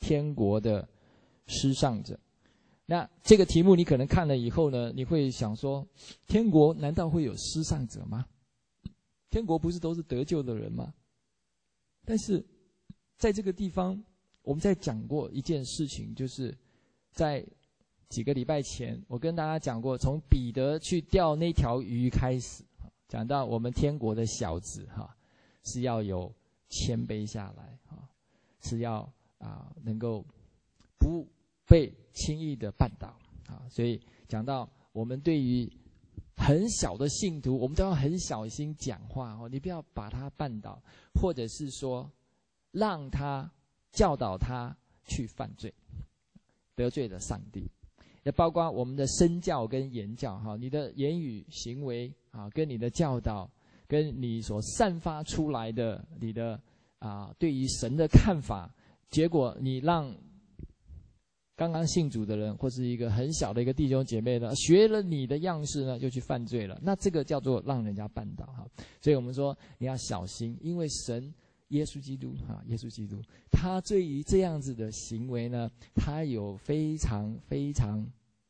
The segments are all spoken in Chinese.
天国的失丧者。那这个题目你可能看了以后呢，你会想说，天国难道会有失丧者吗？天国不是都是得救的人吗？但是在这个地方我们在讲过一件事情，就是在几个礼拜前我跟大家讲过，从彼得去钓那条鱼开始，讲到我们天国的小子是要有谦卑下来，是要能够不被轻易的绊倒，所以讲到我们对于很小的信徒，我们都要很小心讲话，你不要把他绊倒，或者是说让他教导他去犯罪，得罪了上帝。也包括我们的身教跟言教，你的言语行为跟你的教导，跟你所散发出来的你的对于神的看法，结果你让刚刚信主的人或是一个很小的一个弟兄姐妹呢，学了你的样式呢，就去犯罪了，那这个叫做让人家绊倒。所以我们说你要小心，因为神耶稣基督他对于这样子的行为呢，他有非常非常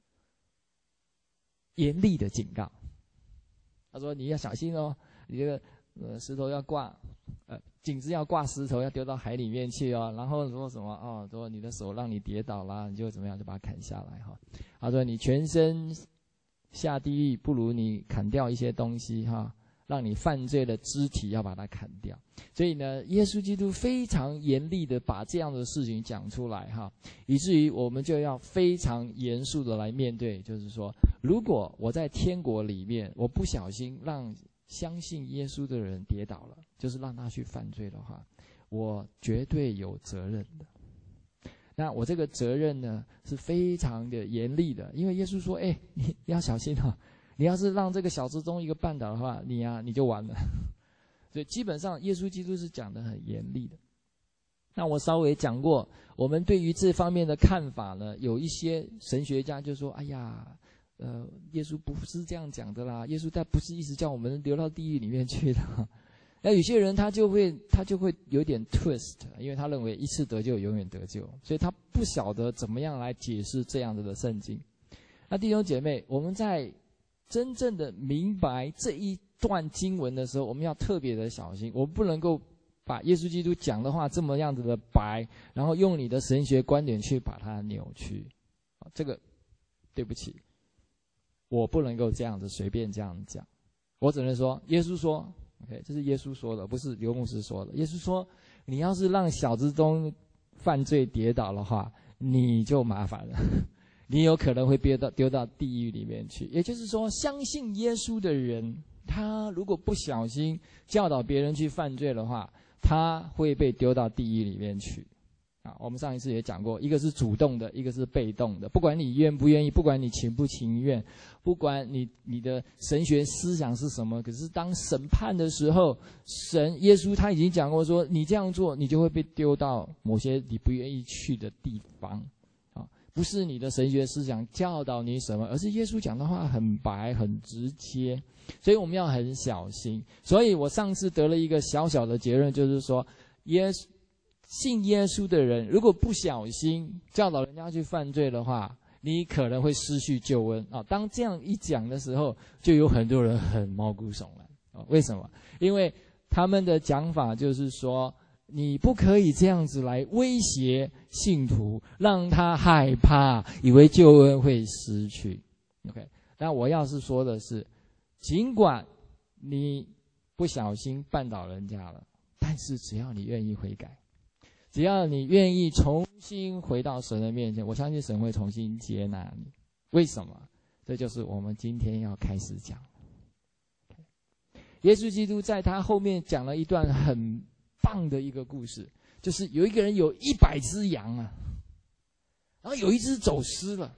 严厉的警告。他说你要小心哦，你这个石头要挂井子要挂石头，要丢到海里面去哦。然后说什么说你的手让你跌倒啦，你就怎么样就把它砍下来哈。他说你全身下地狱，不如你砍掉一些东西让你犯罪的肢体要把它砍掉。所以呢，耶稣基督非常严厉的把这样的事情讲出来以至于我们就要非常严肃的来面对，就是说，如果我在天国里面，我不小心让相信耶稣的人跌倒了，就是让他去犯罪的话，我绝对有责任的。那我这个责任呢，是非常的严厉的，因为耶稣说你要小心你要是让这个小子中一个绊倒的话，你就完了。所以基本上耶稣基督是讲得很严厉的。那我稍微讲过，我们对于这方面的看法呢，有一些神学家就说，耶稣不是这样讲的啦，耶稣他不是一直叫我们流到地狱里面去的。那有些人他就会有点 twist， 因为他认为一次得救永远得救，所以他不晓得怎么样来解释这样子的圣经。那弟兄姐妹，我们在真正的明白这一段经文的时候，我们要特别的小心，我们不能够把耶稣基督讲的话这么样子的白，然后用你的神学观点去把它扭曲。这个对不起，我不能够这样子随便这样讲，我只能说耶稣说 OK， 这是耶稣说的，不是刘牧师说的。耶稣说你要是让小子中犯罪跌倒的话，你就麻烦了，你有可能会丢到地狱里面去。也就是说，相信耶稣的人，他如果不小心教导别人去犯罪的话，他会被丢到地狱里面去。我们上一次也讲过，一个是主动的，一个是被动的。不管你愿不愿意，不管你情不情愿，不管你的神学思想是什么，可是当审判的时候，耶稣他已经讲过说，你这样做，你就会被丢到某些你不愿意去的地方。不是你的神学思想教导你什么，而是耶稣讲的话很白很直接，所以我们要很小心。所以我上次得了一个小小的结论，就是说信耶稣的人，如果不小心教导人家去犯罪的话，你可能会失去救恩当这样一讲的时候，就有很多人很毛骨悚然为什么？因为他们的讲法就是说，你不可以这样子来威胁信徒，让他害怕，以为救恩会失去。OK， 那我要是说的是，尽管你不小心绊倒人家了，但是只要你愿意悔改，只要你愿意重新回到神的面前，我相信神会重新接纳你。为什么？这就是我们今天要开始讲。耶稣基督在他后面讲了一段很棒的一个故事，就是有一个人有100只羊然后有一只走失了，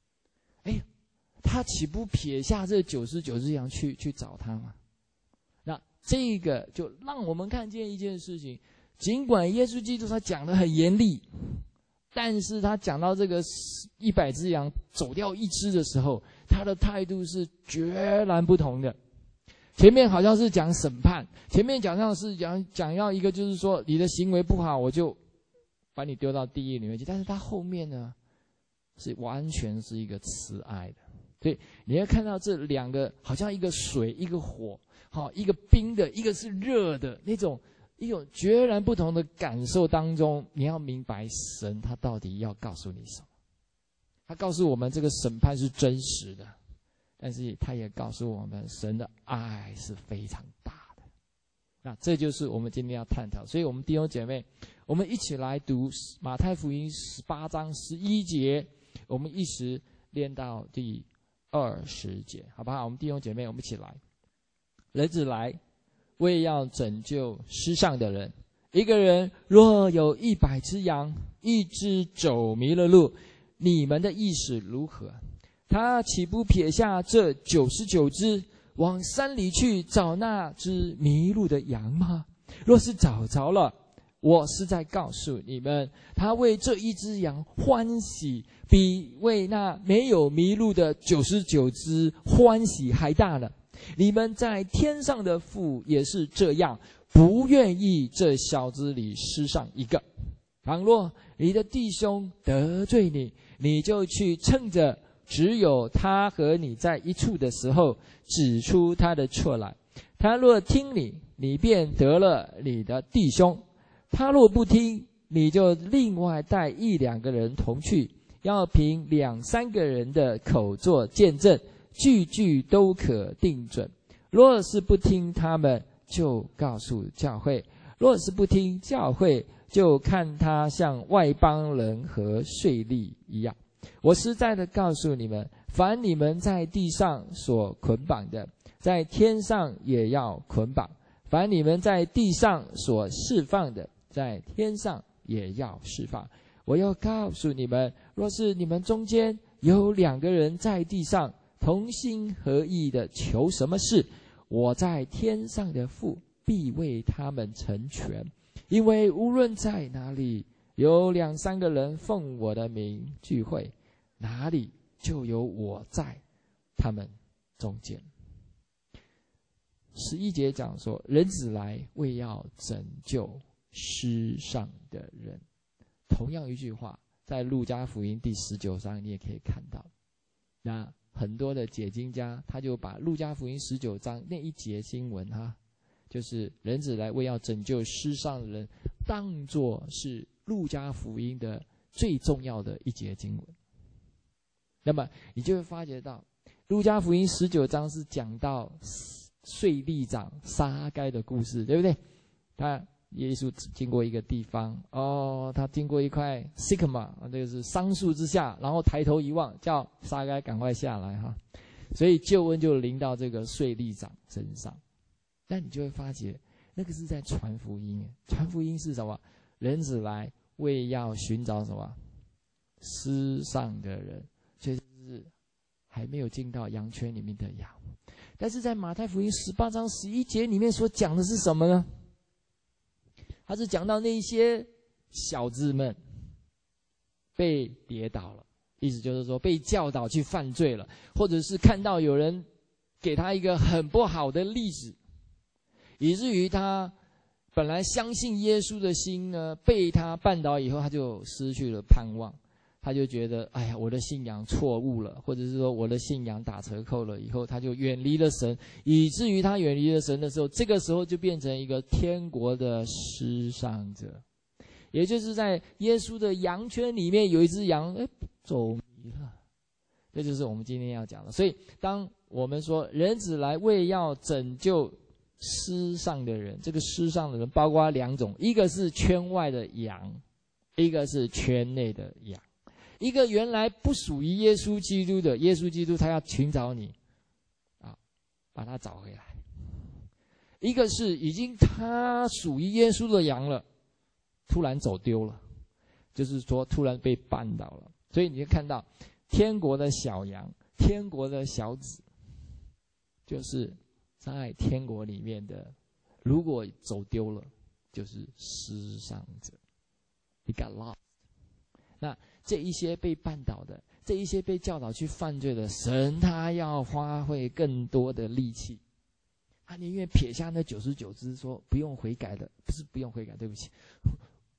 他岂不撇下这99只羊去找他吗？那这个就让我们看见一件事情，尽管耶稣基督他讲得很严厉，但是他讲到这个100只羊走掉一只的时候，他的态度是决然不同的。前面好像是讲审判，前面讲要一个就是说你的行为不好，我就把你丢到地狱里面去。但是他后面呢，是完全是一个慈爱的。所以你会看到这两个好像一个水一个火，一个冰的，一个是热的，那种一种截然不同的感受当中，你要明白神他到底要告诉你什么。他告诉我们这个审判是真实的，但是他也告诉我们神的爱是非常大的。那这就是我们今天要探讨。所以我们弟兄姐妹，我们一起来读马太福音18章11节，我们一时念到第20节，好不好？我们弟兄姐妹，我们一起来。人子来，为要拯救失丧的人。一个人若有100只羊，一只走迷了路，你们的意思如何？他岂不撇下这99只，往山里去找那只迷路的羊吗？若是找着了，我是在告诉你们，他为这一只羊欢喜，比为那没有迷路的99只欢喜还大呢。你们在天上的父也是这样，不愿意这小子里失丧一个。倘若你的弟兄得罪你，你就去趁着只有他和你在一处的时候，指出他的错来。他若听你，你便得了你的弟兄；他若不听，你就另外带1、2个人同去，要凭2、3个人的口做见证，句句都可定准。若是不听他们，就告诉教会；若是不听教会，就看他像外邦人和税吏一样。我实在的告诉你们，凡你们在地上所捆绑的，在天上也要捆绑；凡你们在地上所释放的，在天上也要释放。我要告诉你们，若是你们中间有2个人在地上同心合意的求什么事，我在天上的父必为他们成全。因为无论在哪里有2、3个人奉我的名聚会，哪里就有我在他们中间。11节讲说，人子来为要拯救失丧的人。同样一句话，在路加福音第19章你也可以看到。那很多的解经家他就把路加福音19章那一节经文就是人子来为要拯救失丧的人，当作是路加福音的最重要的一节经文。那么你就会发觉到，路加福音19章是讲到税吏长撒该的故事，对不对？耶稣经过一个地方，他经过一块 sycamore， 这个是桑树之下，然后抬头一望，叫撒该赶快下来所以救恩就临到这个税吏长身上。但你就会发觉，那个是在传福音。传福音是什么？人子来为要寻找什么？失丧的人。所以是还没有进到羊圈里面的羊。但是在马太福音18章11节里面所讲的是什么呢？他是讲到那些小子们被跌倒了，意思就是说被教导去犯罪了，或者是看到有人给他一个很不好的例子，以至于他本来相信耶稣的心呢，被他绊倒以后，他就失去了盼望。他就觉得，哎呀，我的信仰错误了，或者是说我的信仰打折扣了，以后他就远离了神，以至于他远离了神的时候，这个时候就变成一个天国的失丧者。也就是在耶稣的羊圈里面有一只羊走迷了，这就是我们今天要讲的。所以当我们说人子来为要拯救失丧的人，这个失丧的人包括2种，一个是圈外的羊，一个是圈内的羊。一个原来不属于耶稣基督的，耶稣基督他要寻找你把他找回来。一个是已经他属于耶稣的羊了，突然走丢了，就是说突然被绊倒了。所以你就看到天国的小羊，天国的小子，就是在天国里面的，如果走丢了，就是失丧者。He got lost。那这一些被绊倒的，这一些被教导去犯罪的，神他要花费更多的力气，他宁愿撇下那99只，说不用悔改的，不是不用悔改，对不起，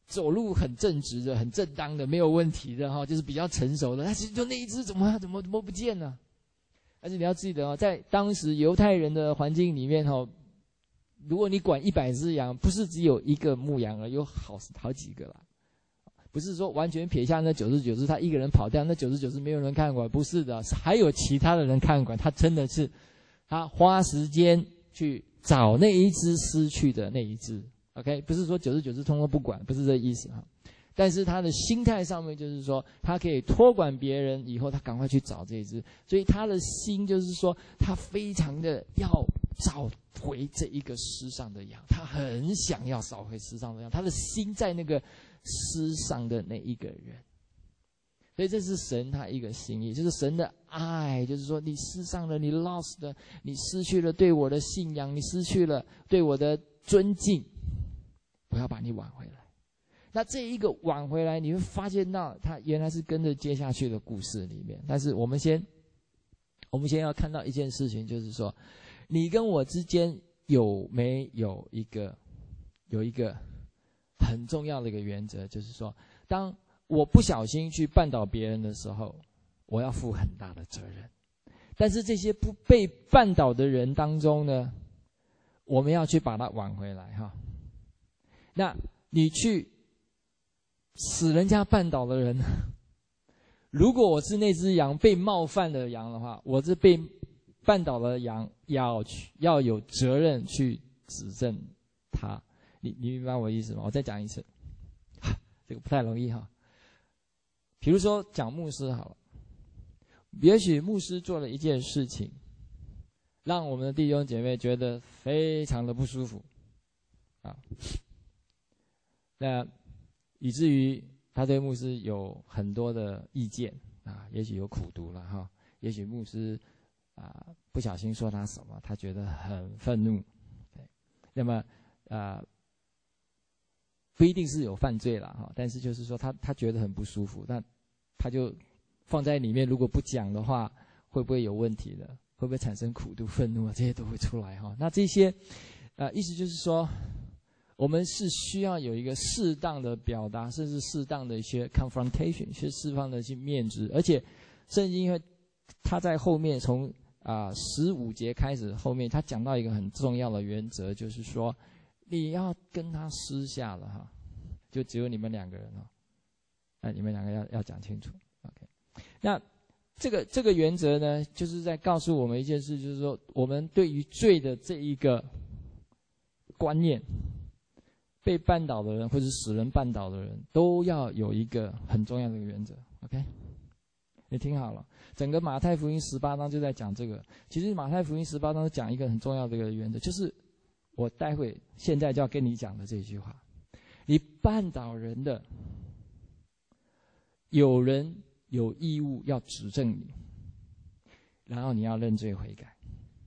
走路很正直的、很正当的、没有问题的哈，就是比较成熟的，但是就那一只怎么不见了？而且你要记得哦，在当时犹太人的环境里面哈，如果你管100只羊，不是只有一个牧羊人，有好几个啦。不是说完全撇下那99只，他一个人跑掉，那99只没有人看管，不是的，还有其他的人看管。他真的是他花时间去找那一只失去的那一只。OK， 不是说99只通通不管，不是这意思哈。但是他的心态上面就是说，他可以托管别人，以后他赶快去找这一只，所以他的心就是说，他非常的要找回这一个失丧的羊，他很想要找回失丧的羊，他的心在那个失丧的那一个人。所以这是神他一个心意，就是神的爱，就是说你失丧了，你 lost 了，你失去了对我的信仰，你失去了对我的尊敬，我要把你挽回来。那这一个挽回来，你会发现到他原来是跟着接下去的故事里面。但是我们先要看到一件事情，就是说，你跟我之间有没有一个很重要的一个原则，就是说，当我不小心去绊倒别人的时候，我要负很大的责任。但是这些不被绊倒的人当中呢，我们要去把它挽回来哈。那你去使人家绊倒的人，如果我是那只羊被冒犯的羊的话，我是被绊倒的羊，要有责任去指正他。你明白我的意思吗？我再讲一次，这个不太容易哈。比如说讲牧师好了，也许牧师做了一件事情，让我们的弟兄姐妹觉得非常的不舒服啊，那以至于他对牧师有很多的意见啊，也许有苦毒了哈，也许牧师不小心说他什么，他觉得很愤怒，对，那么不一定是有犯罪了哈，但是就是说他觉得很不舒服，那他就放在里面，如果不讲的话，会不会有问题的？会不会产生苦毒、愤怒啊？这些都会出来哈。那这些意思就是说，我们是需要有一个适当的表达，甚至适当的一些 confrontation， 去释放的去面质。而且圣经因为他在后面从15节开始，后面他讲到一个很重要的原则，就是说你要跟他私下了哈，就只有你们两个人哦，你们两个要讲清楚。OK， 那这个原则呢，就是在告诉我们一件事，就是说我们对于罪的这一个观念，被绊倒的人或者使人绊倒的人，都要有一个很重要的原则。OK， 你听好了，整个马太福音18章就在讲这个。其实马太福音18章讲一个很重要的一个原则，就是我现在就要跟你讲的这句话：你绊倒人的，有人有义务要指正你，然后你要认罪悔改。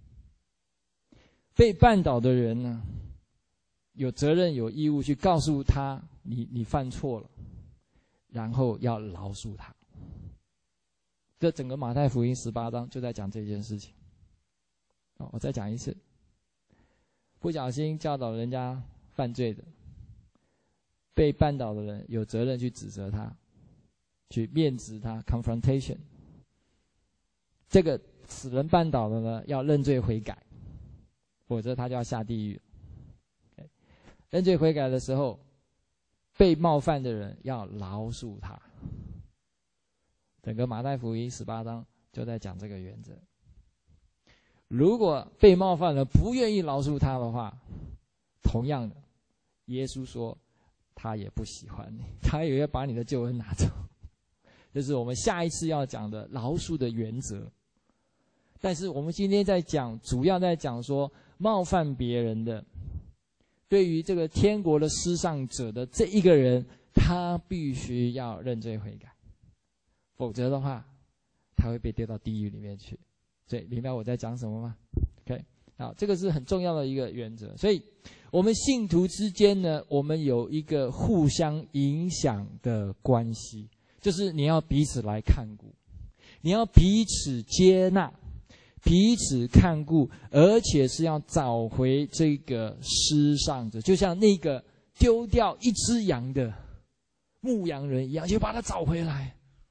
被绊倒的人呢，有责任有义务去告诉他你犯错了，然后要饶恕他。这整个马太福音18章就在讲这件事情。我再讲一次，不小心教导人家犯罪的，被绊倒的人有责任去指责他，去面质他 confrontation。 这个使人绊倒的呢，要认罪悔改，否则他就要下地狱。认罪悔改的时候，被冒犯的人要饶恕他。整个马太福音18章就在讲这个原则。如果被冒犯了不愿意饶恕他的话，同样的，耶稣说他也不喜欢你，他也要把你的救恩拿走。这是我们下一次要讲的饶恕的原则。但是我们今天在讲，主要在讲说冒犯别人的，对于这个天国的失丧者的这一个人，他必须要认罪悔改，否则的话他会被丢到地狱里面去。所以明白我在讲什么吗？ OK， 好，这个是很重要的一个原则。所以我们信徒之间呢，我们有一个互相影响的关系，就是你要彼此来看顾，你要彼此接纳，彼此看顾，而且是要找回这个失丧者。就像那个丢掉一只羊的牧羊人一样，就把他找回来。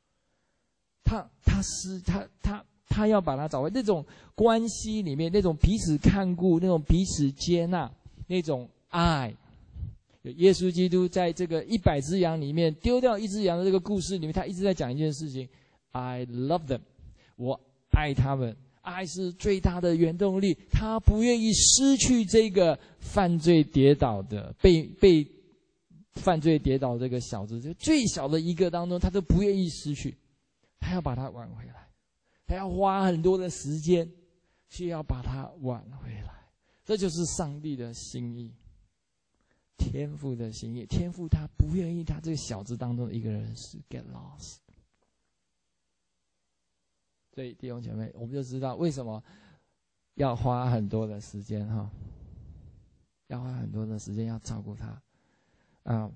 他要把他找回，那种关系里面，那种彼此看顾，那种彼此接纳，那种爱。耶稣基督在这个100只羊里面丢掉1只羊的这个故事里面，他一直在讲一件事情 ：I love them， 我爱他们。爱是最大的原动力，他不愿意失去这个犯罪跌倒的被犯罪跌倒这个小子，就最小的一个当中，他都不愿意失去，他要把他挽回来，他要花很多的时间去要把他挽回来。这就是上帝的心意，天父的心意。天父他不愿意他这个小子当中的一个人是 get lost。所以弟兄姐妹，我们就知道为什么要花很多的时间哈，要花很多的时间要照顾他啊。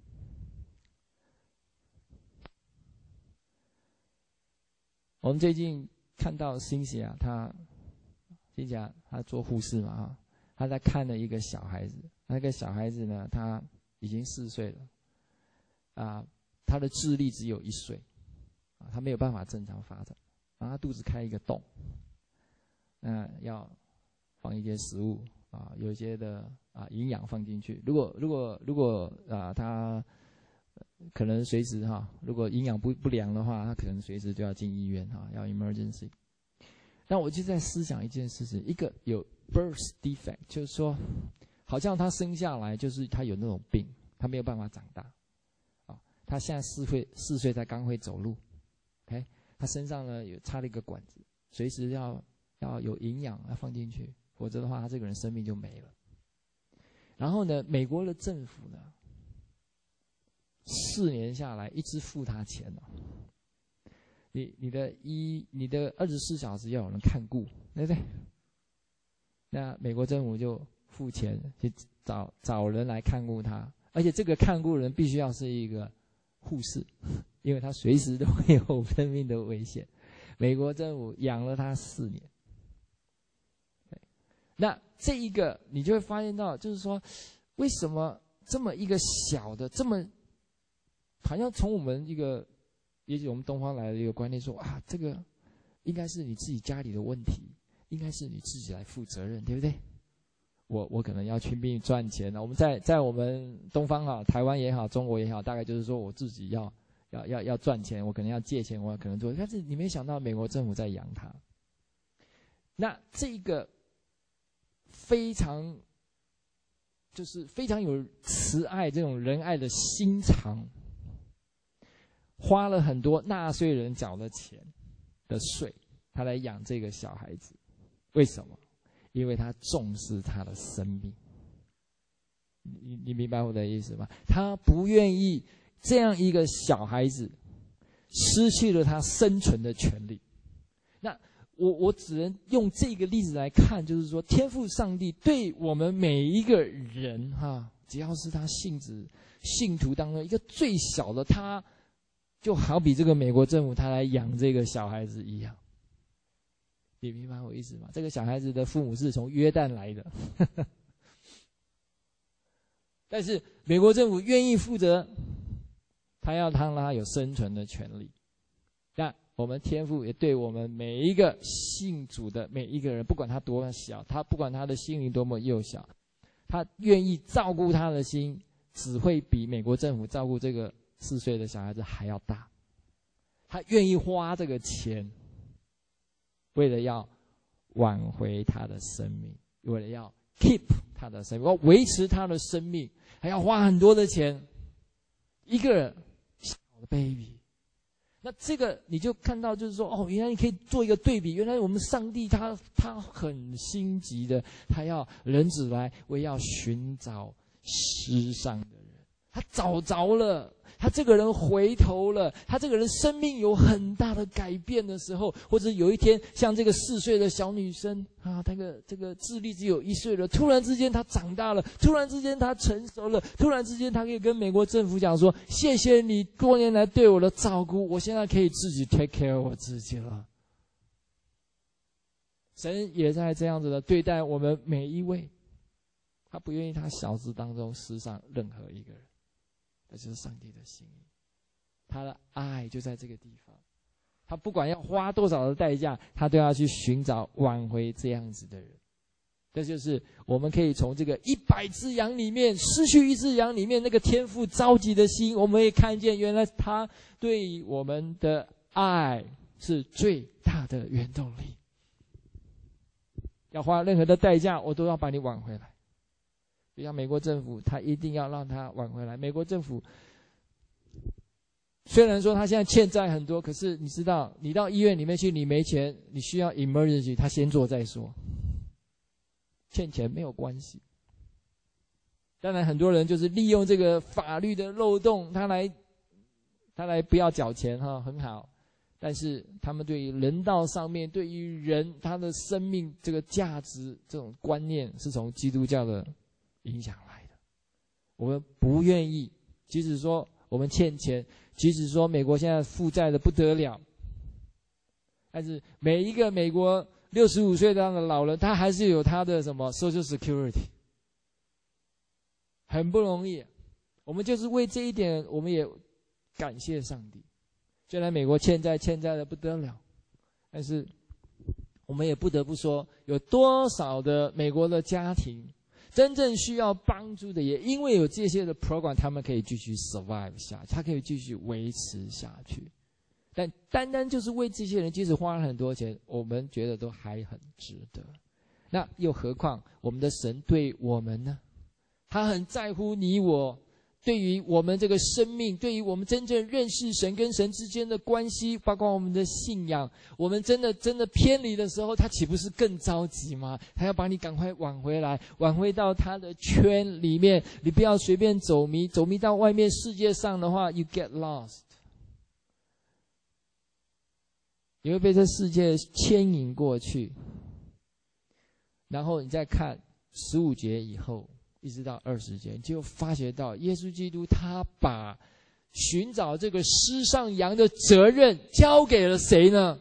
我们最近看到欣喜啊，他做护士嘛哈，他在看了一个小孩子，那个小孩子呢，他已经4岁了啊，他的智力只有1岁啊，他没有办法正常发展。然后他肚子开一个洞，要放一些食物啊，有一些的营养放进去。如果他可能随时如果营养不良的话，他可能随时就要进医院要 emergency。但我就在思想一件事情，一个有 birth defect， 就是说，好像他生下来就是他有那种病，他没有办法长大啊。他现在4岁才刚会走路 ，OK。他身上呢有插了一个管子，随时要有营养要放进去，否则的话他这个人生命就没了。然后呢，美国的政府呢4年下来一直付他钱了。你的24小时要有人看顾，对不对？那美国政府就付钱去找人来看顾他，而且这个看顾人必须要是一个护士。因为他随时都会有生命的危险，美国政府养了他4年。那这一个你就会发现到，就是说，为什么这么一个小的，这么好像从我们一个，也许我们东方来的一个观念说啊，这个应该是你自己家里的问题，应该是你自己来负责任，对不对？我可能要拼命赚钱了。我们在我们东方台湾也好，中国也好，大概就是说我自己要赚钱，我可能要借钱，我可能做，但是你没想到美国政府在养他。那这个非常有慈爱这种仁爱的心肠，花了很多纳税人缴的钱的税，他来养这个小孩子。为什么？因为他重视他的生命。你明白我的意思吗？他不愿意这样一个小孩子失去了他生存的权利。那我只能用这个例子来看，就是说天父上帝对我们每一个人只要是他信徒当中一个最小的，他就好比这个美国政府他来养这个小孩子一样。你明白我意思吗？这个小孩子的父母是从约旦来的但是美国政府愿意负责，他要让他有生存的权利。那我们天父也对我们每一个信主的每一个人，不管他多小，不管他的心灵多么幼小，他愿意照顾他的心，只会比美国政府照顾这个4岁的小孩子还要大。他愿意花这个钱，为了要挽回他的生命，为了要 keep 他的生命，要维持他的生命，还要花很多的钱。一个小的 baby， 那这个你就看到，就是说，原来你可以做一个对比。原来我们上帝他很心急的，他要人子来，为要寻找失丧的人。他找着了，他这个人回头了，他这个人生命有很大的改变的时候，或者有一天像这个4岁的小女生这个智力只有1岁了，突然之间她长大了，突然之间她成熟了，突然之间她可以跟美国政府讲说，谢谢你多年来对我的照顾，我现在可以自己 take care 我自己了。神也在这样子的对待我们每一位，他不愿意他小子当中失丧任何一个人。这就是上帝的心意。 他的爱就在这个地方。他不管要花多少的代价，他都要去寻找挽回这样子的人。这就是我们可以从这个100只羊里面失去1只羊里面那个天父着急的心，我们会看见原来他对我们的爱是最大的原动力。要花任何的代价，我都要把你挽回来。就像美国政府，他一定要让他挽回来。美国政府虽然说他现在欠债很多，可是你知道，你到医院里面去，你没钱，你需要 emergency， 他先做再说。欠钱没有关系。当然很多人就是利用这个法律的漏洞，他来不要缴钱哈，很好。但是他们对于人道上面，对于人他的生命这个价值这种观念，是从基督教的影响来的。我们不愿意，即使说我们欠钱，即使说美国现在负债的不得了，但是每一个美国65岁的老人，他还是有他的什么 Social Security， 很不容易。我们就是为这一点，我们也感谢上帝。虽然美国欠债的不得了，但是我们也不得不说，有多少的美国的家庭真正需要帮助的，也因为有这些的 program， 他们可以继续 survive 下去，他可以继续维持下去。但单单就是为这些人，即使花了很多钱，我们觉得都还很值得。那又何况我们的神对我们呢？他很在乎你我，对于我们这个生命，对于我们真正认识神跟神之间的关系，包括我们的信仰，我们真的偏离的时候，他岂不是更着急吗？他要把你赶快挽回来，挽回到他的圈里面，你不要随便走迷到外面世界上的话 ，you get lost， 你会被这世界牵引过去。然后你再看15节以后一直到20节，就发觉到耶稣基督他把寻找这个失丧羊的责任交给了谁呢？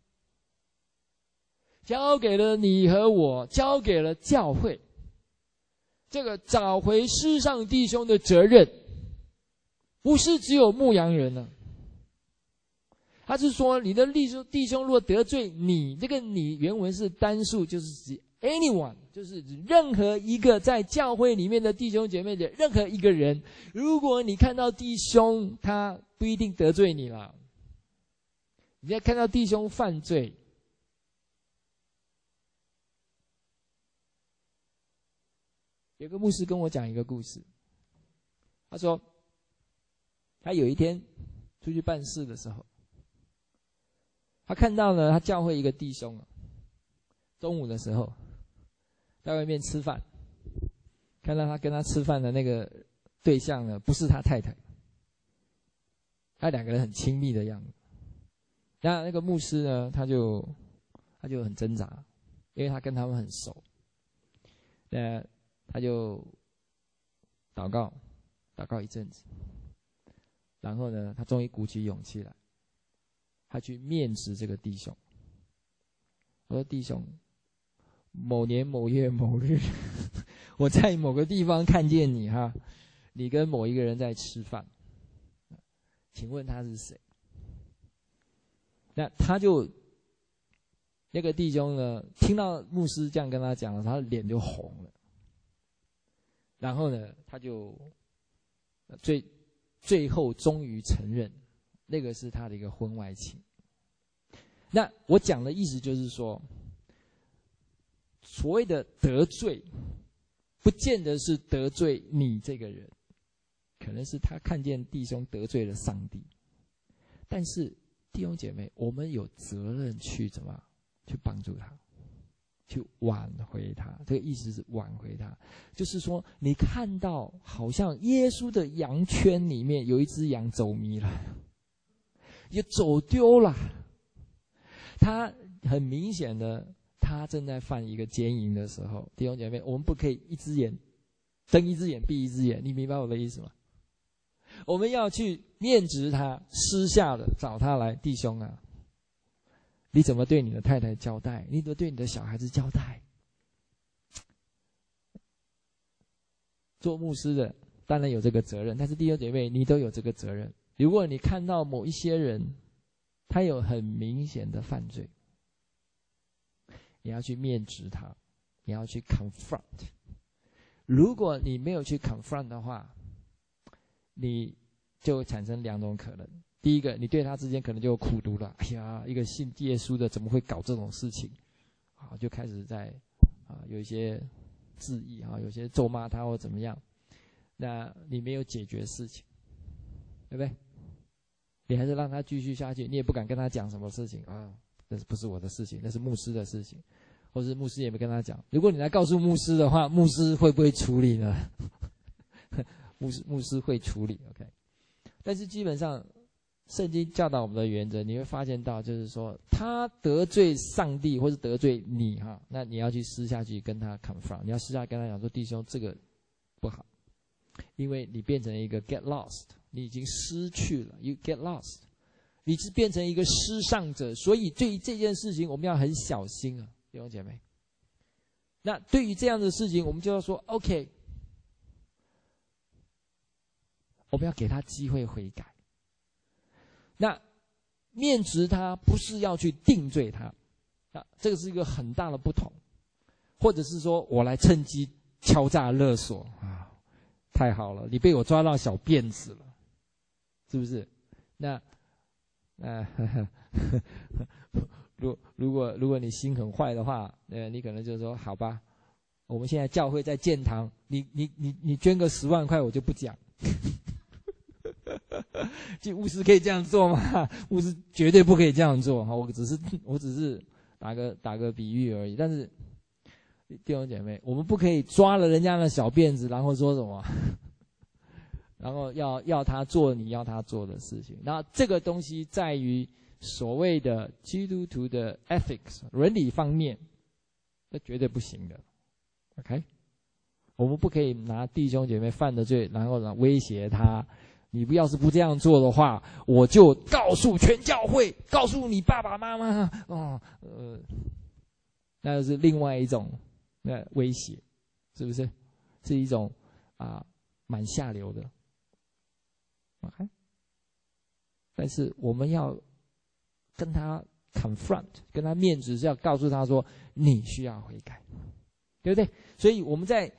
交给了你和我，交给了教会。这个找回失丧弟兄的责任不是只有牧羊人呢，他是说你的弟兄若得罪你，这个你原文是单数，就是指anyone， 就是任何一个在教会里面的弟兄姐妹的任何一个人，如果你看到弟兄他不一定得罪你了，你在看到弟兄犯罪，有个牧师跟我讲一个故事，他说他有一天出去办事的时候，他看到了他教会一个弟兄中午的时候在外面吃饭，看到他跟他吃饭的那个对象呢，不是他太太，他两个人很亲密的样子。那个牧师呢，他就很挣扎，因为他跟他们很熟。他就祷告一阵子，然后呢，他终于鼓起勇气来，他去面质这个弟兄。我说：“弟兄，某年某月某日，我在某个地方看见你哈，你跟某一个人在吃饭，请问他是谁？”那个弟兄呢，听到牧师这样跟他讲了，他的脸就红了。然后呢，他就最后终于承认，那个是他的一个婚外情。那我讲的意思就是说，所谓的得罪，不见得是得罪你这个人，可能是他看见弟兄得罪了上帝。但是弟兄姐妹，我们有责任去去帮助他，去挽回他。这个意思是挽回他，就是说你看到好像耶稣的羊圈里面有一只羊走迷了，也走丢了，他很明显的他正在犯一个奸淫的时候，弟兄姐妹，我们不可以一只眼睁一只眼闭一只眼，你明白我的意思吗？我们要去面质他，私下的找他来，弟兄啊，你怎么对你的太太交代？你怎么对你的小孩子交代？做牧师的当然有这个责任，但是弟兄姐妹，你都有这个责任， 如果你看到某一些人，他有很明显的犯罪，你要去面质他，你要去 confront。如果你没有去 confront 的话，你就产生两种可能。第一个，你对他之间可能就有苦毒了。哎呀，一个信耶稣的怎么会搞这种事情？啊，就开始在有一些质疑啊，有些咒骂他或怎么样。那你没有解决事情，对不对？你还是让他继续下去，你也不敢跟他讲什么事情啊，那不是我的事情，那是牧师的事情，或是牧师也没跟他讲。如果你来告诉牧师的话，牧师会不会处理呢？牧师会处理 ，OK。但是基本上，圣经教导我们的原则，你会发现到，就是说，他得罪上帝或是得罪你哈，那你要去私下去跟他 confront， 你要私下跟他讲说，弟兄，这个不好，因为你变成一个 get lost。你已经失去了 ，you get lost， 你是变成一个失丧者，所以对于这件事情我们要很小心啊，弟兄姐妹。那对于这样的事情，我们就要说 OK， 我们要给他机会悔改。那面质他不是要去定罪他，这个是一个很大的不同，或者是说我来趁机敲诈勒索啊，太好了，你被我抓到小辫子了。是不是？那如果你心很坏的话，你可能就说好吧，我们现在教会在建堂，你捐个10万块我就不讲。就牧师可以这样做吗？牧师绝对不可以这样做。我只是打个比喻而已。但是弟兄姐妹，我们不可以抓了人家的小辫子，然后说什么？然后要他做你要他做的事情，那这个东西在于所谓的基督徒的 ethics 伦理方面，这绝对不行的。OK， 我们不可以拿弟兄姐妹犯的罪，然后威胁他，你要是不这样做的话，我就告诉全教会，告诉你爸爸妈妈那就是另外一种威胁，是不是？是一种蛮下流的。OK， 但是我们要跟他 confront， 跟他面质，是要告诉他说你需要悔改，对不对？所以我们在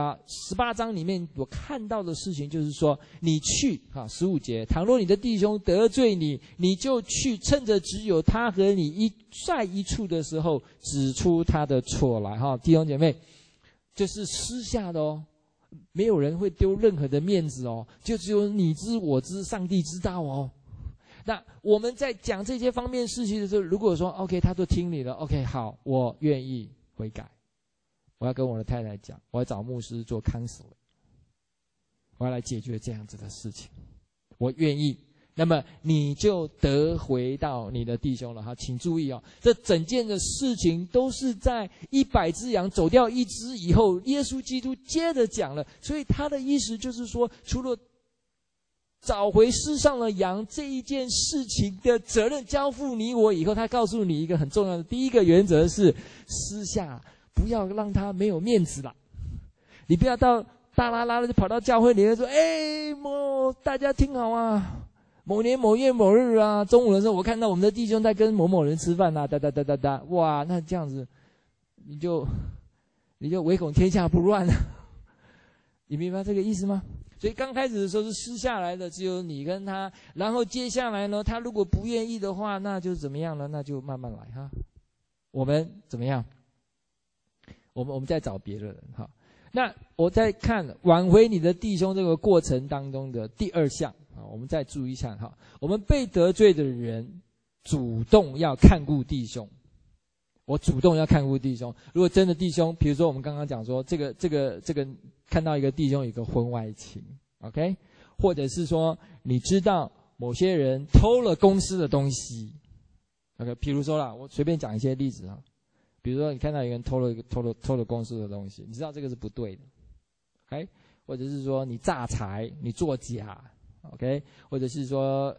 18章里面我看到的事情就是说，你去15节，倘若你的弟兄得罪你，你就去，趁着只有他和你在一处的时候，指出他的错来。弟兄姐妹，就是私下的哦。没有人会丢任何的面子哦，就只有你知我知，上帝知道哦。那我们在讲这些方面事情的时候，如果说 OK， 他都听你了 ，OK， 好，我愿意悔改，我要跟我的太太讲，我要找牧师做 counseling， 我要来解决这样子的事情，我愿意。那么你就得回到你的弟兄了哈，请注意哦，这整件的事情都是在100只羊走掉1只以后，耶稣基督接着讲了，所以他的意思就是说，除了找回失丧的羊这一件事情的责任交付你我以后，他告诉你一个很重要的第一个原则是，私下不要让他没有面子了，你不要到大拉拉的就跑到教会里面说，大家听好啊。某年某月某日中午的时候，我看到我们的弟兄在跟某某人吃饭哇，那这样子，你就唯恐天下不乱了，你明白这个意思吗？所以刚开始的时候是私下来的，只有你跟他，然后接下来呢，他如果不愿意的话，那就怎么样呢？那就慢慢来哈。我们怎么样？我们再找别的人哈。那我再看挽回你的弟兄这个过程当中的第2项。我们再注意一下哈，我们被得罪的人主动要看顾弟兄，我主动要看顾弟兄。如果真的弟兄，比如说我们刚刚讲说，这个看到一个弟兄有一个婚外情 ，OK， 或者是说你知道某些人偷了公司的东西 ，OK， 比如说啦，我随便讲一些例子哈，比如说你看到有人偷了公司的东西，你知道这个是不对的 ，OK， 或者是说你诈财，你作假。OK， 或者是说，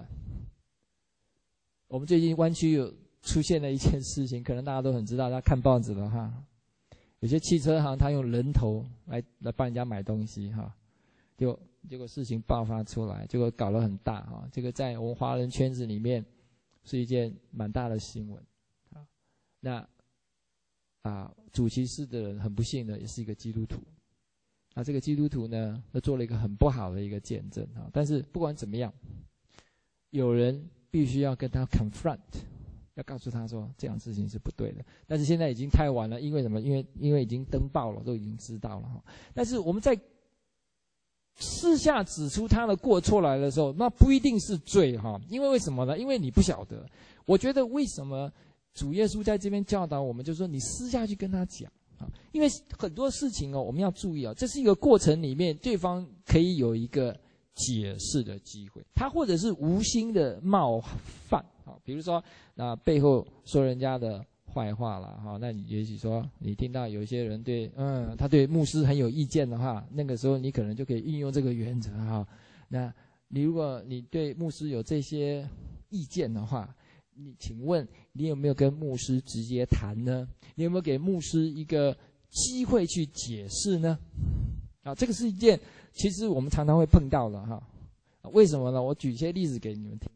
我们最近湾区有出现了一件事情，可能大家都很知道，大家看报纸了哈。有些汽车行他用人头来帮人家买东西哈，就结果事情爆发出来，结果搞得很大哈。这个在我们华人圈子里面是一件蛮大的新闻啊。那主其事的人很不幸的也是一个基督徒。这个基督徒呢，他做了一个很不好的一个见证啊。但是不管怎么样，有人必须要跟他 confront， 要告诉他说这样事情是不对的。但是现在已经太晚了，因为什么？因为已经登报了，都已经知道了哈。但是我们在私下指出他的过错来的时候，那不一定是罪哈。因为什么呢？因为你不晓得。我觉得为什么主耶稣在这边教导我们，就是说你私下去跟他讲。因为很多事情我们要注意这是一个过程里面，对方可以有一个解释的机会，他或者是无心的冒犯比如说背后说人家的坏话了那你也许说你听到有一些人他对牧师很有意见的话，那个时候你可能就可以运用这个原则那如果你对牧师有这些意见的话，请问你有没有跟牧师直接谈呢？你有没有给牧师一个机会去解释呢？这个是一件其实我们常常会碰到的为什么呢？我举一些例子给你们听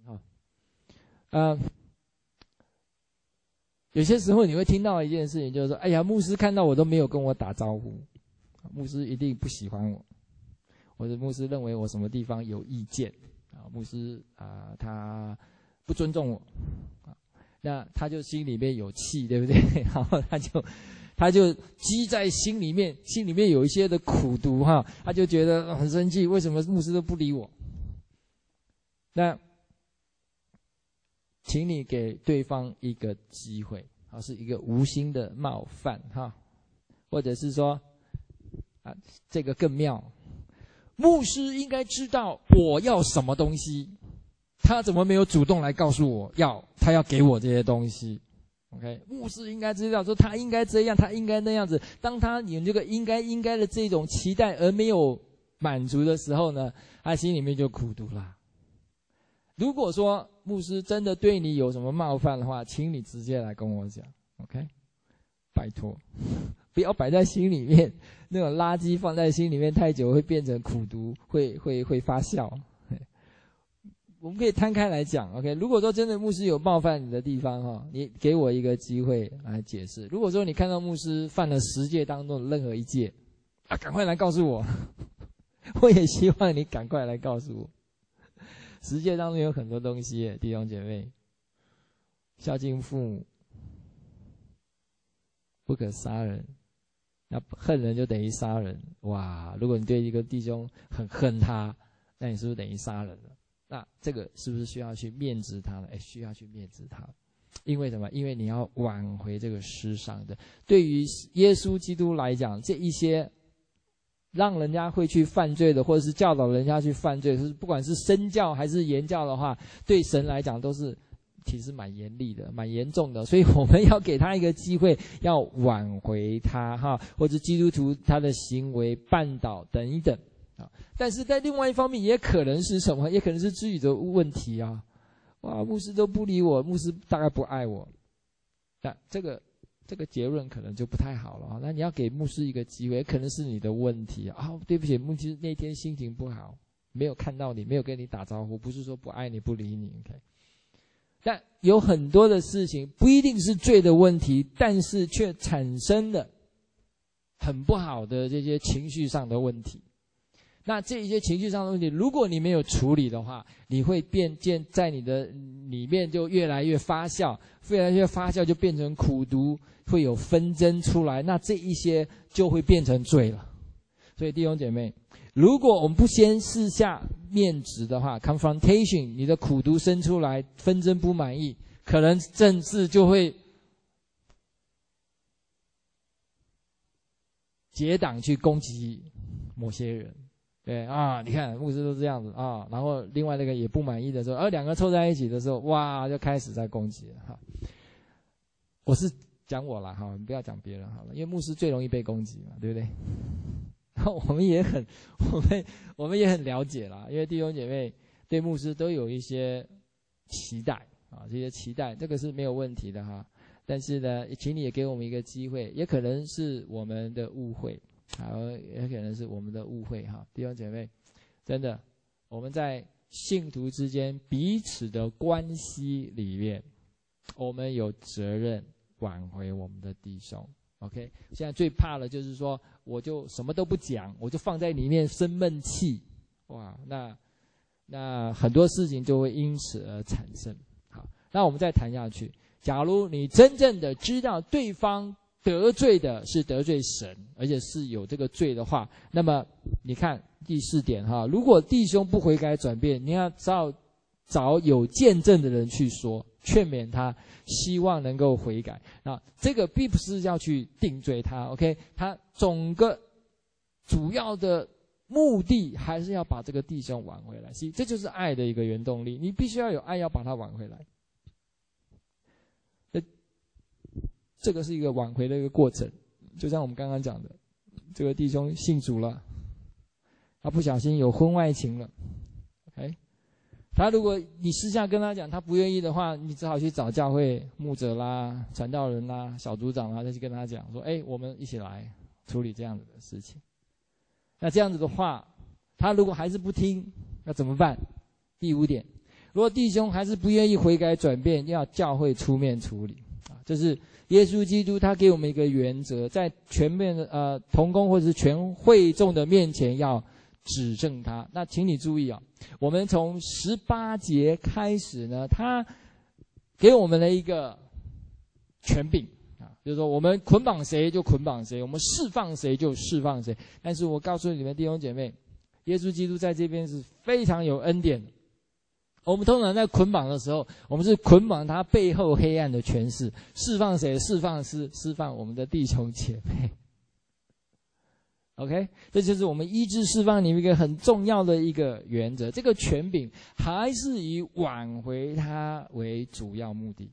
有些时候你会听到一件事情，就是说哎呀，牧师看到我都没有跟我打招呼，牧师一定不喜欢我，或者牧师认为我什么地方有意见牧师他不尊重我那他就心里面有气，对不对？然后他就积在心里面有一些的苦毒他就觉得很生气，为什么牧师都不理我？那请你给对方一个机会是一个无心的冒犯或者是说这个更妙，牧师应该知道我要什么东西，他怎么没有主动来告诉我他要给我这些东西？OK， 牧师应该知道说他应该这样，他应该那样子。当他有这个应该的这种期待而没有满足的时候呢，他心里面就苦毒啦。如果说牧师真的对你有什么冒犯的话，请你直接来跟我讲 ，OK？ 拜托，不要摆在心里面，那种垃圾放在心里面太久会变成苦毒，会发酵。我们可以摊开来讲 ，OK？ 如果说真的牧师有冒犯你的地方你给我一个机会来解释。如果说你看到牧师犯了10戒当中的任何一戒赶快来告诉我，我也希望你赶快来告诉我。10戒当中有很多东西弟兄姐妹，孝敬父母，不可杀人，那恨人就等于杀人。哇，如果你对一个弟兄很恨他，那你是不是等于杀人了？那这个是不是需要去面质他呢？需要去面质他。因为什么？因为你要挽回这个世上的。对于耶稣基督来讲，这一些让人家会去犯罪的，或者是教导人家去犯罪，不管是身教还是言教的话，对神来讲都是其实蛮严厉的，蛮严重的。所以我们要给他一个机会，要挽回他或者基督徒他的行为绊倒等一等但是在另外一方面，也可能是什么？也可能是自己的问题哇，牧师都不理我，牧师大概不爱我。那这个结论可能就不太好了那你要给牧师一个机会，可能是你的问题对不起，牧师那天心情不好，没有看到你，没有跟你打招呼，不是说不爱你不理你 OK。 但有很多的事情不一定是罪的问题，但是却产生了很不好的这些情绪上的问题。那这一些情绪上的问题，如果你没有处理的话，你会在你的里面就越来越发酵，越来越发酵就变成苦毒，会有纷争出来，那这一些就会变成罪了。所以弟兄姐妹，如果我们不先私下面质的话 confrontation， 你的苦毒生出来，纷争不满意，可能政治就会结党去攻击某些人。对你看牧师都这样子然后另外那个也不满意的时候，两个凑在一起的时候，哇，就开始在攻击了我是讲我啦你不要讲别人好了，因为牧师最容易被攻击嘛，对不对？我们也很了解啦，因为弟兄姐妹对牧师都有一些期待这些期待这个是没有问题的但是呢，请你也给我们一个机会，也可能是我们的误会也可能是我们的误会弟兄姐妹， 真的，我们在信徒之间彼此的关系里面，我们有责任挽回我们的弟兄。OK， 现在最怕的就是说，我就什么都不讲，我就放在里面生闷气，哇，那很多事情就会因此而产生。好，那我们再谈下去。假如你真正的知道对方得罪的是得罪神，而且是有这个罪的话，那么你看第4点哈，如果弟兄不悔改转变，你要找有见证的人去说，劝勉他，希望能够悔改。那这个并不是要去定罪他 ，OK？ 他整个主要的目的还是要把这个弟兄挽回来。这就是爱的一个原动力，你必须要有爱，要把他挽回来。这个是一个挽回的一个过程，就像我们刚刚讲的，这个弟兄信主了，他不小心有婚外情了 ，OK？ 他如果你私下跟他讲他不愿意的话，你只好去找教会牧者啦、传道人啦、小组长啦，再去跟他讲说，我们一起来处理这样子的事情。那这样子的话，他如果还是不听，那怎么办？第5点，如果弟兄还是不愿意悔改转变，要教会出面处理啊，这是耶稣基督他给我们一个原则，在全面的同工或者是全会众的面前要指正他。那请你注意啊，我们从18节开始呢，他给我们了一个权柄啊，就是说我们捆绑谁就捆绑谁，我们释放谁就释放谁。但是我告诉你们弟兄姐妹，耶稣基督在这边是非常有恩典的。我们通常在捆绑的时候，我们是捆绑他背后黑暗的权势，释放谁？释放我们的弟兄姐妹。OK， 这就是我们医治释放里面一个很重要的一个原则。这个权柄还是以挽回他为主要目的。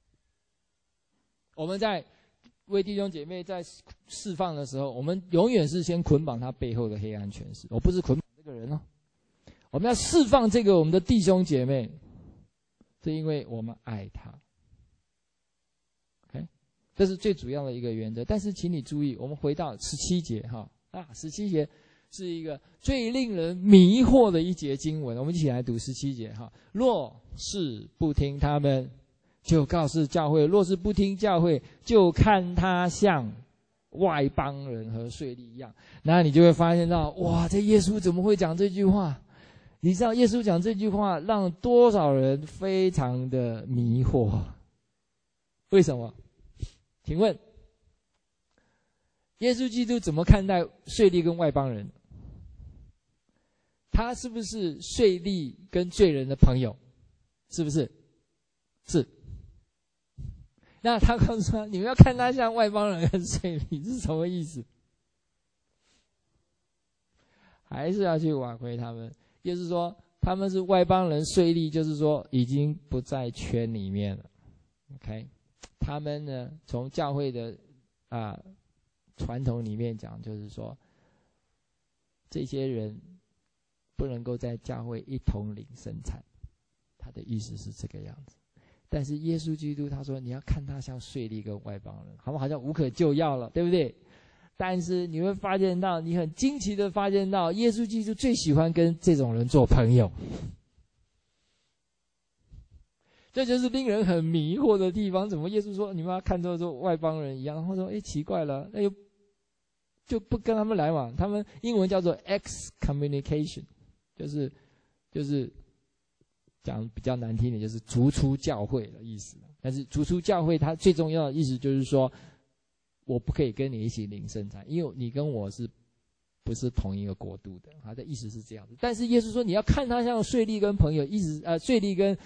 我们在为弟兄姐妹在释放的时候，我们永远是先捆绑他背后的黑暗权势，我不是捆绑这个人哦。我们要释放这个我们的弟兄姐妹，是因为我们爱他。OK， 这是最主要的一个原则。但是请你注意，我们回到17节哈，17节是一个最令人迷惑的一节经文。我们一起来读17节哈。若是不听他们，就告诉教会；若是不听教会，就看他像外邦人和税吏一样。那你就会发现到，哇，这耶稣怎么会讲这句话？你知道耶稣讲这句话让多少人非常的迷惑？为什么？请问耶稣基督怎么看待税吏跟外邦人？他是不是税吏跟罪人的朋友？是不是？是。那他告诉他，你们要看他像外邦人跟税吏是什么意思？还是要去挽回他们？就是说他们是外邦人税吏，就是说已经不在圈里面了。OK， 他们呢从教会的传统里面讲，就是说这些人不能够在教会一同领生产，他的意思是这个样子。但是耶稣基督他说，你要看他像税吏跟外邦人，好像无可救药了，对不对？但是你会发现到，你很惊奇的发现到，耶稣基督最喜欢跟这种人做朋友。这就是令人很迷惑的地方。怎么耶稣说你们要看作做外邦人一样？然后说，奇怪了，那就不跟他们来往。他们英文叫做 excommunication， 就是讲比较难听点，就是逐出教会的意思。但是逐出教会，它最重要的意思就是说，我不可以跟你一起领圣餐，因为你跟我是不是同一个国度的？他的意思是这样子。但是耶稣说，你要看他像税吏跟朋友，意思税吏跟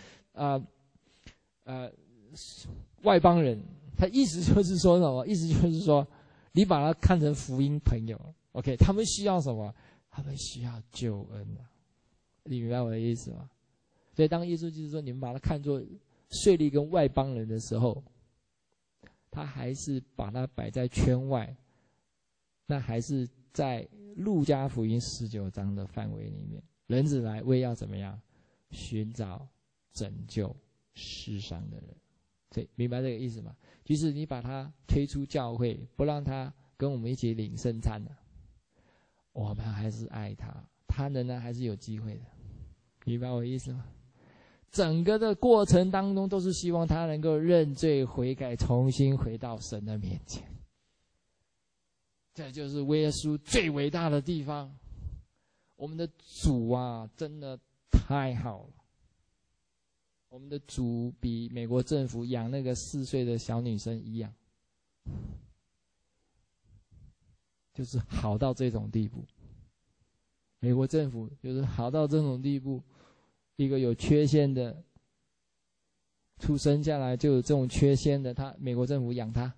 外邦人，他意思就是说什么？意思就是说，你把他看成福音朋友 ，OK？ 他们需要什么？他们需要救恩啊！你明白我的意思吗？所以当耶稣就是说，你们把他看作税吏跟外邦人的时候，他还是把它摆在圈外，那还是在路加福音19章的范围里面。人子来为要怎么样？寻找拯救世上的人。所以明白这个意思吗？即使你把他推出教会，不让他跟我们一起领圣餐了，我们还是爱他。 他仍然还是有机会的，明白我意思吗？整个的过程当中都是希望他能够认罪悔改，重新回到神的面前。这就是耶稣最伟大的地方。我们的主啊，真的太好了。我们的主比美国政府养那个4岁的小女生一样，就是好到这种地步。美国政府就是好到这种地步，一个有缺陷的出生下来就有这种缺陷的，美国政府养他。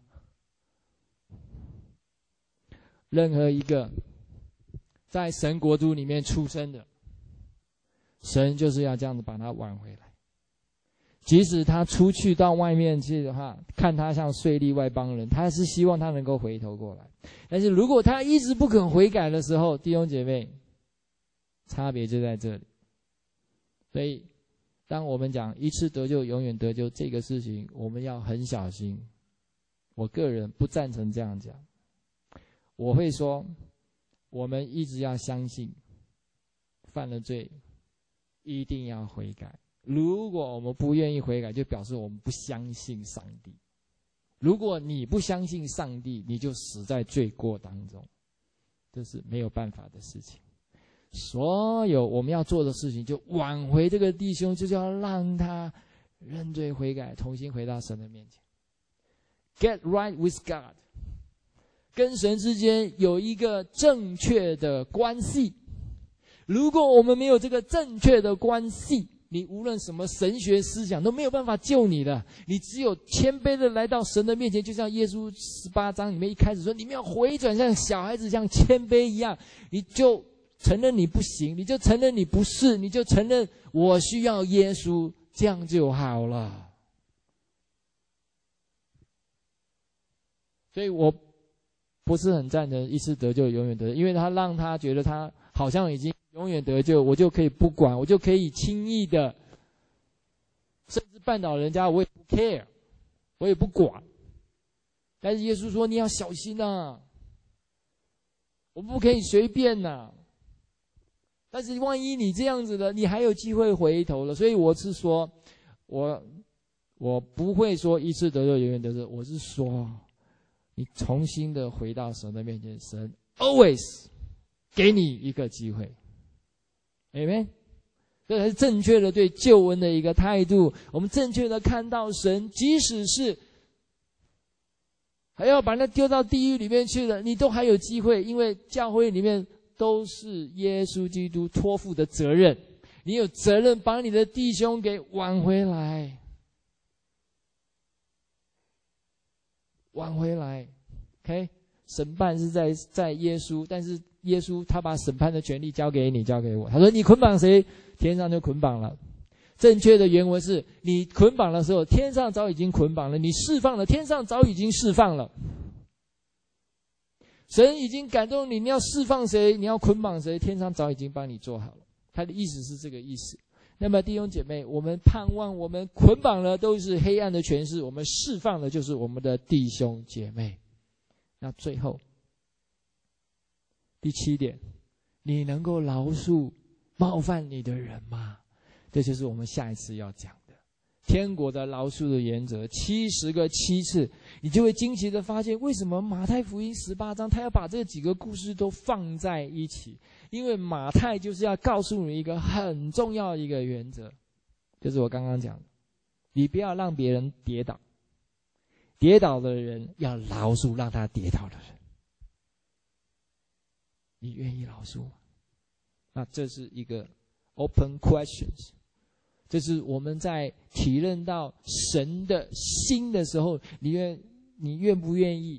任何一个在神国度里面出生的，神就是要这样子把他挽回来。即使他出去到外面去的话，看他像税吏外邦人，他是希望他能够回头过来。但是如果他一直不肯悔改的时候，弟兄姐妹，差别就在这里。所以当我们讲一次得救永远得救这个事情，我们要很小心。我个人不赞成这样讲。我会说，我们一直要相信，犯了罪一定要悔改。如果我们不愿意悔改，就表示我们不相信上帝。如果你不相信上帝，你就死在罪过当中，这是没有办法的事情。所有我们要做的事情，就挽回这个弟兄，就是要让他认罪悔改，重新回到神的面前。Get right with God， 跟神之间有一个正确的关系。如果我们没有这个正确的关系，你无论什么神学思想都没有办法救你的。你只有谦卑的来到神的面前，就像耶稣18章里面一开始说，你们要回转，像小孩子像谦卑一样，你就承认你不行，你就承认你不是，你就承认我需要耶稣，这样就好了。所以我不是很赞成一次得救永远得救，因为他让他觉得他好像已经永远得救，我就可以不管，我就可以轻易的，甚至绊倒人家我也不 care， 我也不管。但是耶稣说你要小心啊，我不可以随便啊。但是万一你这样子的，你还有机会回头了。所以我是说，我不会说一次得救永远得救，我是说你重新的回到神的面前，神 always 给你一个机会。Amen， 这才是正确的对救恩的一个态度。我们正确的看到神，即使是还要把他丢到地狱里面去了，你都还有机会，因为教会里面都是耶稣基督托付的责任，你有责任把你的弟兄给挽回来，挽回来。OK， 审判是在耶稣，但是耶稣他把审判的权利交给你，交给我。他说你捆绑谁，天上就捆绑了。正确的原文是，你捆绑的时候，天上早已经捆绑了；你释放了，天上早已经释放了。神已经感动你，你要释放谁，你要捆绑谁，天上早已经帮你做好了。他的意思是这个意思。那么弟兄姐妹，我们盼望我们捆绑了都是黑暗的权势，我们释放的就是我们的弟兄姐妹。那最后第7点，你能够饶恕冒犯你的人吗？这就是我们下一次要讲的天国的饶恕的原则，70个7次，你就会惊奇的发现，为什么马太福音18章他要把这几个故事都放在一起？因为马太就是要告诉你一个很重要的一个原则，就是我刚刚讲的，你不要让别人跌倒，跌倒的人要饶恕让他跌倒的人。你愿意饶恕吗？那这是一个 open questions， 这是我们在体认到神的心的时候，你愿不愿意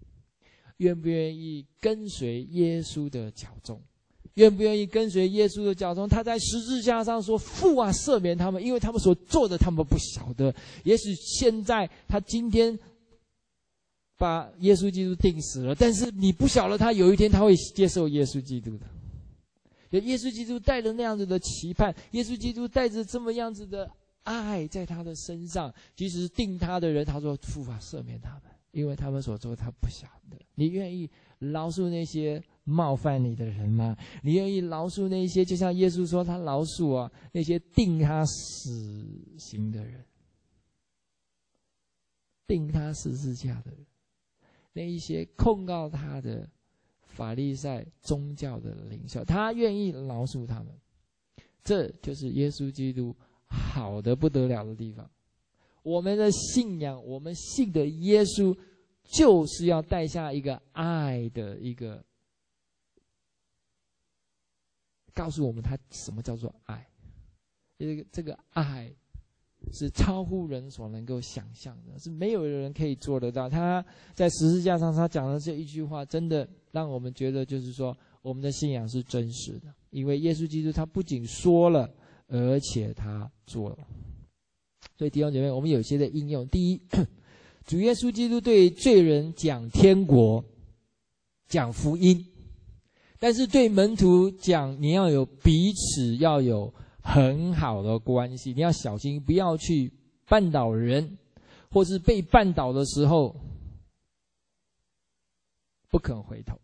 跟随耶稣的脚踪？愿不愿意跟随耶稣的脚踪？他在十字架上说，父啊，赦免他们，因为他们所做的他们不晓得。也许现在他今天把耶稣基督钉死了，但是你不晓得他有一天他会接受耶稣基督的。耶稣基督带着那样子的期盼，耶稣基督带着这么样子的爱在他的身上，即使是定他的人，他说父啊，赦免他们，因为他们所做的他不晓得。你愿意饶恕那些冒犯你的人吗？你愿意饶恕那些就像耶稣说他饶恕啊那些定他死刑的人，定他十字架的人，那一些控告他的法利赛宗教的领袖，他愿意饶恕他们。这就是耶稣基督好得不得了的地方。我们的信仰，我们信的耶稣，就是要带下一个爱的一个，告诉我们他什么叫做爱。这个爱是超乎人所能够想象的，是没有人可以做得到。他在十字架上他讲的这一句话，真的让我们觉得就是说我们的信仰是真实的，因为耶稣基督他不仅说了，而且他做了。所以弟兄姐妹，我们有些的应用。第一，主耶稣基督对罪人讲天国，讲福音，但是对门徒讲，你要有彼此要有很好的关系，你要小心不要去绊倒人，或是被绊倒的时候不肯回头。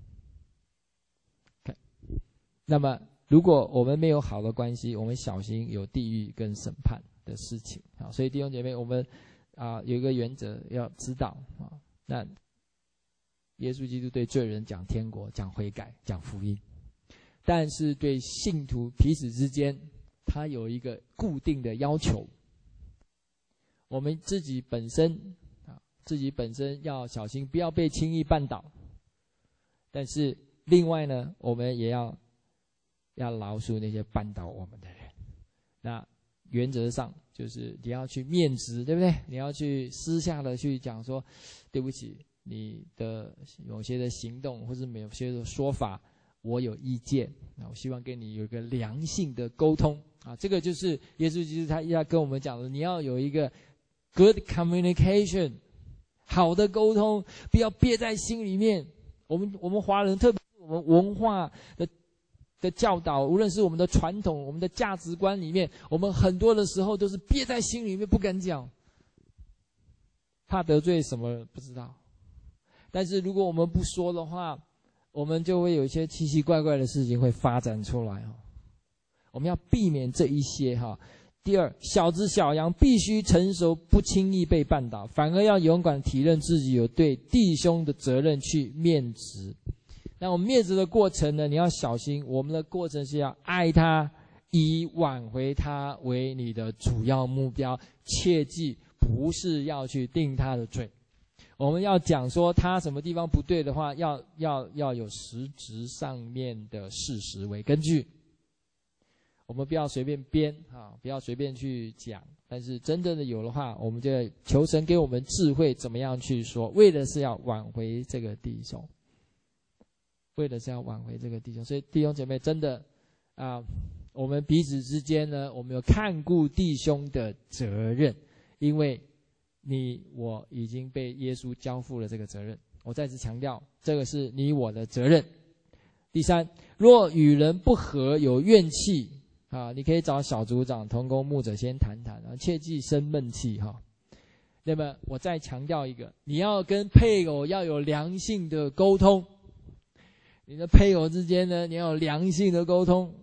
那么如果我们没有好的关系，我们小心有地狱跟审判的事情。好，所以弟兄姐妹，我们有一个原则要知道啊。那耶稣基督对罪人讲天国，讲悔改，讲福音，但是对信徒彼此之间，他有一个固定的要求。我们自己本身要小心，不要被轻易绊倒。但是另外呢，我们也要饶恕那些绊倒我们的人。那原则上就是你要去面直，对不对？你要去私下的去讲说，对不起，你的有些的行动或是有些的说法我有意见，那我希望跟你有一个良性的沟通啊。这个就是耶稣基督他要跟我们讲的，你要有一个 good communication， 好的沟通，不要憋在心里面。我们华人，特别是我们文化的教导，无论是我们的传统，我们的价值观里面，我们很多的时候都是憋在心里面不敢讲，怕得罪什么不知道。但是如果我们不说的话，我们就会有一些奇奇怪怪的事情会发展出来。我们要避免这一些。第二，小子小羊必须成熟，不轻易被绊倒，反而要勇敢体认自己有对弟兄的责任，去面直。那我们面子的过程呢，你要小心，我们的过程是要爱他，以挽回他为你的主要目标，切记不是要去定他的罪。我们要讲说他什么地方不对的话，要有实质上面的事实为根据。我们不要随便编不要随便去讲，但是真正的有的话，我们就求神给我们智慧，怎么样去说，为的是要挽回这个弟兄。为的是要挽回这个弟兄。所以弟兄姐妹，真的我们彼此之间呢，我们有看顾弟兄的责任，因为你我已经被耶稣交付了这个责任。我再次强调，这个是你我的责任。第三，若与人不和，有怨气你可以找小组长、同工、牧者先谈谈，切忌生闷气那么我再强调一个，你要跟配偶要有良性的沟通。你的配偶之间呢，你要有良性的沟通，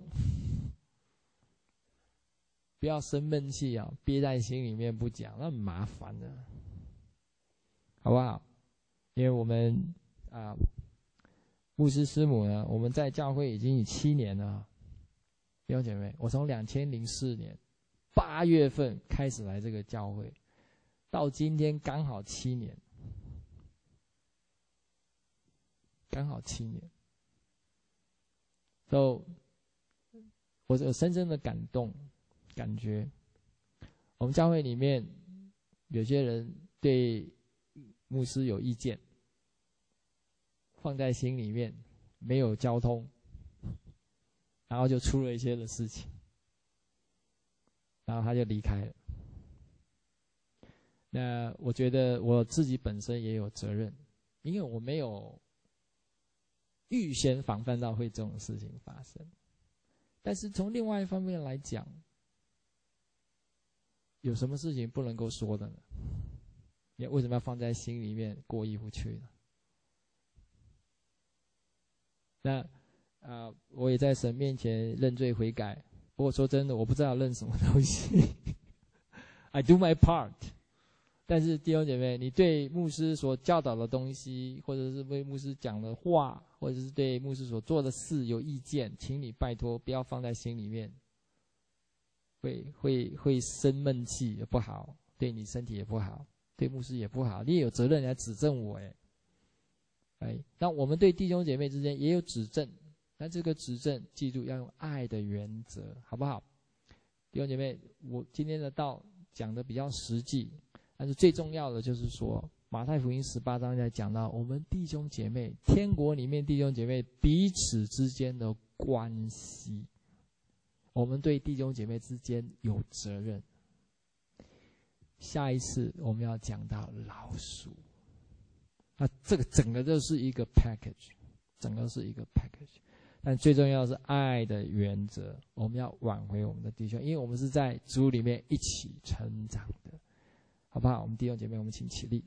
不要生闷气憋在心里面不讲，那很麻烦的，好不好？因为我们牧师师母呢，我们在教会已经有7年了。弟兄姐妹，我从2004年8月份开始来这个教会，到今天刚好7年，刚好7年。So， 我有深深的感动，感觉我们教会里面有些人对牧师有意见，放在心里面，没有交通，然后就出了一些的事情，然后他就离开了。那我觉得我自己本身也有责任，因为我没有预先防范到会这种事情发生。但是从另外一方面来讲，有什么事情不能够说的呢？你为什么要放在心里面过意不去呢？ 那我也在神面前认罪悔改。不过说真的，我不知道认什么东西。I do my part。但是弟兄姐妹，你对牧师所教导的东西，或者是为牧师讲的话，或者是对牧师所做的事有意见，请你拜托不要放在心里面，会生闷气，也不好，对你身体也不好，对牧师也不好，你也有责任来指正我。那我们对弟兄姐妹之间也有指正，那这个指正记住要用爱的原则，好不好？弟兄姐妹，我今天的道讲的比较实际，但是最重要的就是说，马太福音18章在讲到我们弟兄姐妹，天国里面弟兄姐妹彼此之间的关系，我们对弟兄姐妹之间有责任。下一次我们要讲到老鼠，那这个整个就是一个 package， 整个是一个 package。但最重要的是爱的原则，我们要挽回我们的弟兄，因为我们是在主里面一起成长的，好不好？我们弟兄姐妹，我们请起立，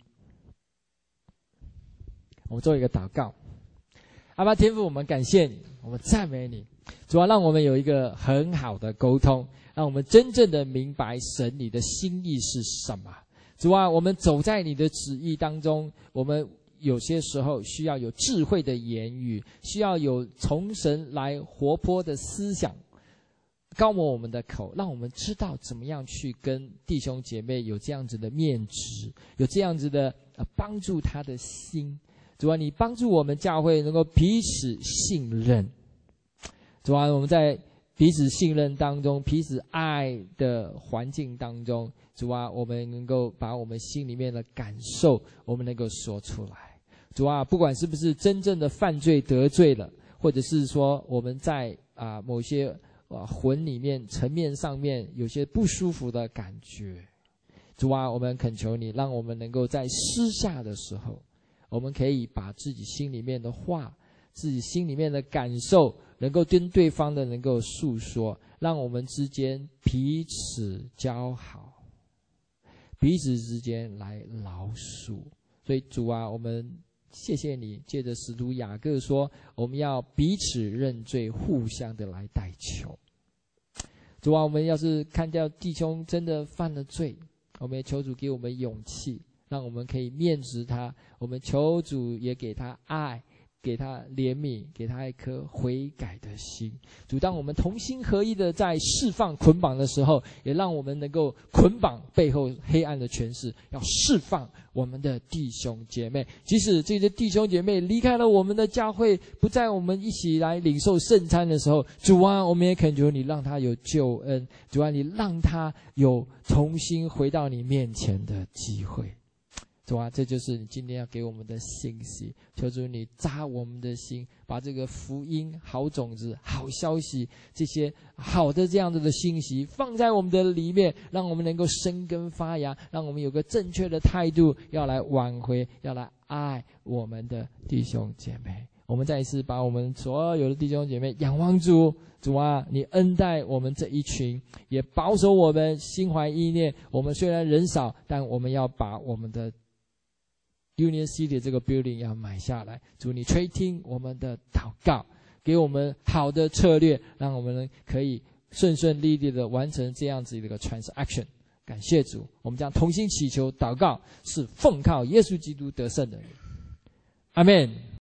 我们做一个祷告。阿爸天父，我们感谢你，我们赞美你，主要让我们有一个很好的沟通，让我们真正的明白神你的心意是什么。主啊，我们走在你的旨意当中，我们有些时候需要有智慧的言语，需要有从神来活泼的思想，高摩我们的口，让我们知道怎么样去跟弟兄姐妹有这样子的面质，有这样子的帮助他的心。主啊，你帮助我们教会能够彼此信任。主啊，我们在彼此信任当中，彼此爱的环境当中，主啊，我们能够把我们心里面的感受，我们能够说出来。主啊，不管是不是真正的犯罪得罪了，或者是说我们在某些魂里面层面上面有些不舒服的感觉，主啊，我们恳求你，让我们能够在私下的时候，我们可以把自己心里面的话，自己心里面的感受，能够跟对方的能够诉说，让我们之间彼此交好，彼此之间来饶恕。所以主啊，我们谢谢你，借着使徒雅各说，我们要彼此认罪，互相的来代求。主啊，我们要是看到弟兄真的犯了罪，我们也求主给我们勇气，让我们可以面质他，我们求主也给他爱，给他怜悯，给他一颗悔改的心。主，当我们同心合一的在释放捆绑的时候，也让我们能够捆绑背后黑暗的权势，要释放我们的弟兄姐妹。即使这些弟兄姐妹离开了我们的教会，不在我们一起来领受圣餐的时候，主啊，我们也恳求你让他有救恩，主啊，你让他有重新回到你面前的机会。主啊，这就是你今天要给我们的信息，求主你扎我们的心，把这个福音好种子好消息，这些好的这样子的信息放在我们的里面，让我们能够生根发芽，让我们有个正确的态度，要来挽回，要来爱我们的弟兄姐妹。我们再一次把我们所有的弟兄姐妹仰望主，主啊，你恩待我们这一群，也保守我们心怀意念。我们虽然人少，但我们要把我们的Union City 这个 building 要买下来。主，你垂听我们的祷告，给我们好的策略，让我们可以顺顺利利的完成这样子的一个 transaction。感谢主，我们将同心祈求祷告，是奉靠耶稣基督得胜的人。阿们。